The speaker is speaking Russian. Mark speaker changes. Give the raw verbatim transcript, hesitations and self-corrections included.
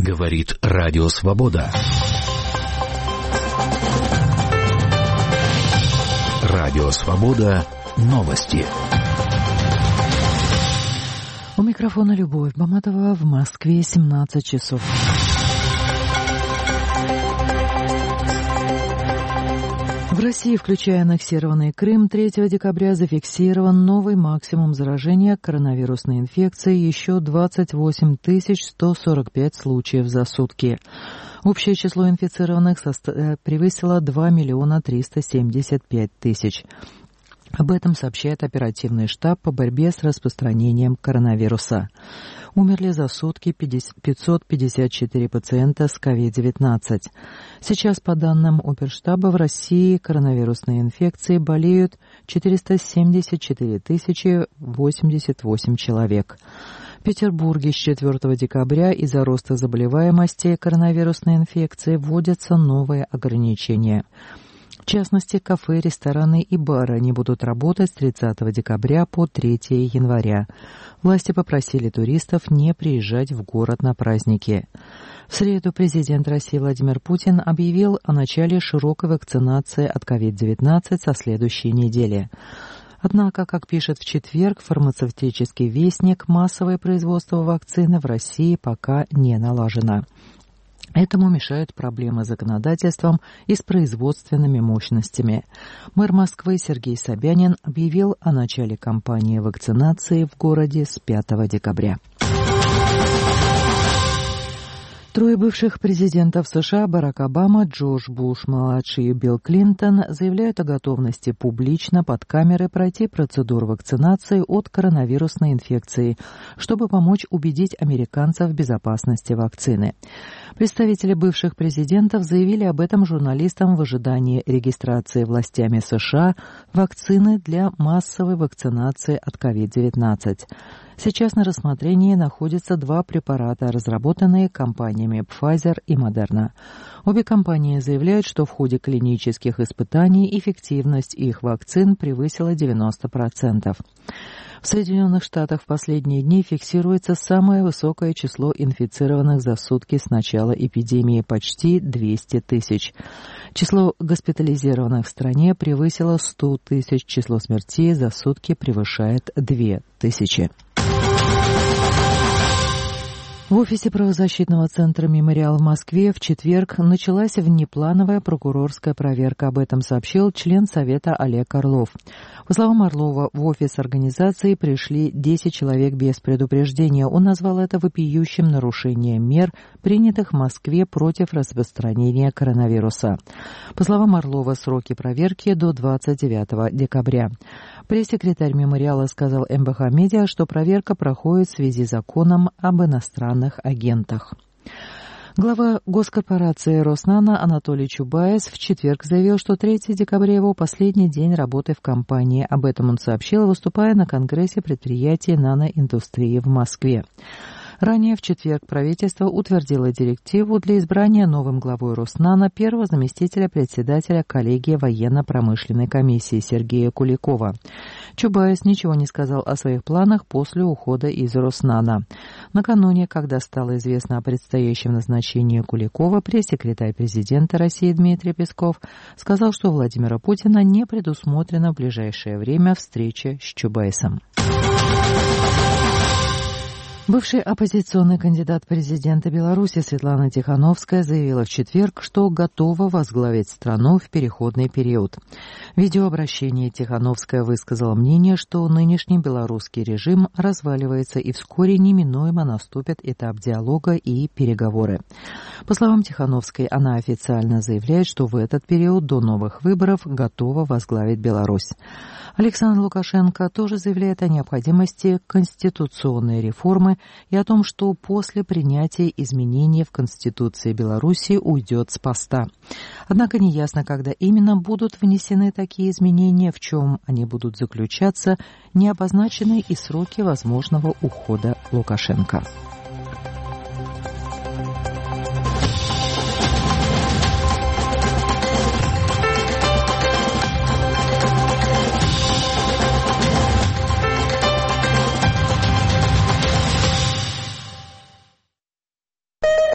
Speaker 1: Говорит Радио Свобода. Радио Свобода. Новости.
Speaker 2: У микрофона Любовь Баматова. В Москве семнадцать часов. В России, включая аннексированный Крым, третьего декабря зафиксирован новый максимум заражения коронавирусной инфекцией, еще двадцать восемь тысяч сто сорок пять случаев за сутки. Общее число инфицированных состав... превысило два миллиона триста семьдесят пять тысяч. Об этом сообщает оперативный штаб по борьбе с распространением коронавируса. Умерли за сутки пятьсот пятьдесят четыре пациента с ковид девятнадцать. Сейчас, по данным Оперштаба, в России коронавирусной инфекцией болеют четыреста семьдесят четыре тысячи восемьдесят восемь человек. В Петербурге с четвёртого декабря из-за роста заболеваемости коронавирусной инфекцией вводятся новые ограничения. В частности, кафе, рестораны и бары не будут работать с тридцатого декабря по третьего января. Власти попросили туристов не приезжать в город на праздники. В среду президент России Владимир Путин объявил о начале широкой вакцинации от ковид девятнадцать со следующей недели. Однако, как пишет в четверг фармацевтический вестник, массовое производство вакцины в России пока не налажено. Этому мешают проблемы с законодательством и с производственными мощностями. Мэр Москвы Сергей Собянин объявил о начале кампании вакцинации в городе с пятого декабря. Трое бывших президентов США Барак Обама, Джордж Буш-младший и Билл Клинтон заявляют о готовности публично под камерой пройти процедуру вакцинации от коронавирусной инфекции, чтобы помочь убедить американцев в безопасности вакцины. Представители бывших президентов заявили об этом журналистам в ожидании регистрации властями США вакцины для массовой вакцинации от ковид девятнадцать. Сейчас на рассмотрении находятся два препарата, разработанные компаниями Pfizer и Moderna. Обе компании заявляют, что в ходе клинических испытаний эффективность их вакцин превысила девяносто процентов. В Соединенных Штатах в последние дни фиксируется самое высокое число инфицированных за сутки с начала эпидемии – почти двести тысяч. Число госпитализированных в стране превысило сто тысяч, число смертей за сутки превышает две тысячи. В офисе правозащитного центра «Мемориал» в Москве в четверг началась внеплановая прокурорская проверка. Об этом сообщил член Совета Олег Орлов. По словам Орлова, в офис организации пришли десять человек без предупреждения. Он назвал это вопиющим нарушением мер, принятых в Москве против распространения коронавируса. По словам Орлова, сроки проверки до двадцать девятого декабря. Пресс-секретарь «Мемориала» сказал эм бэ ха Медиа, что проверка проходит в связи с законом об иностранных агентах. Глава госкорпорации «Роснано» Анатолий Чубайс в четверг заявил, что третьего декабря его последний день работы в компании. Об этом он сообщил, выступая на Конгрессе предприятий наноиндустрии в Москве. Ранее в четверг правительство утвердило директиву для избрания новым главой Роснано первого заместителя председателя коллегии военно-промышленной комиссии Сергея Куликова. Чубайс ничего не сказал о своих планах после ухода из Роснано. Накануне, когда стало известно о предстоящем назначении Куликова, пресс-секретарь президента России Дмитрий Песков сказал, что у Владимира Путина не предусмотрена в ближайшее время встреча с Чубайсом. Бывший оппозиционный кандидат президента Беларуси Светлана Тихановская заявила в четверг, что готова возглавить страну в переходный период. В видеообращении Тихановская высказала мнение, что нынешний белорусский режим разваливается и вскоре неминуемо наступит этап диалога и переговоры. По словам Тихановской, она официально заявляет, что в этот период до новых выборов готова возглавить Беларусь. Александр Лукашенко тоже заявляет о необходимости конституционной реформы и о том, что после принятия изменений в Конституции Беларуси уйдет с поста. Однако неясно, когда именно будут внесены такие изменения, в чем они будут заключаться, не обозначены и сроки возможного ухода Лукашенко.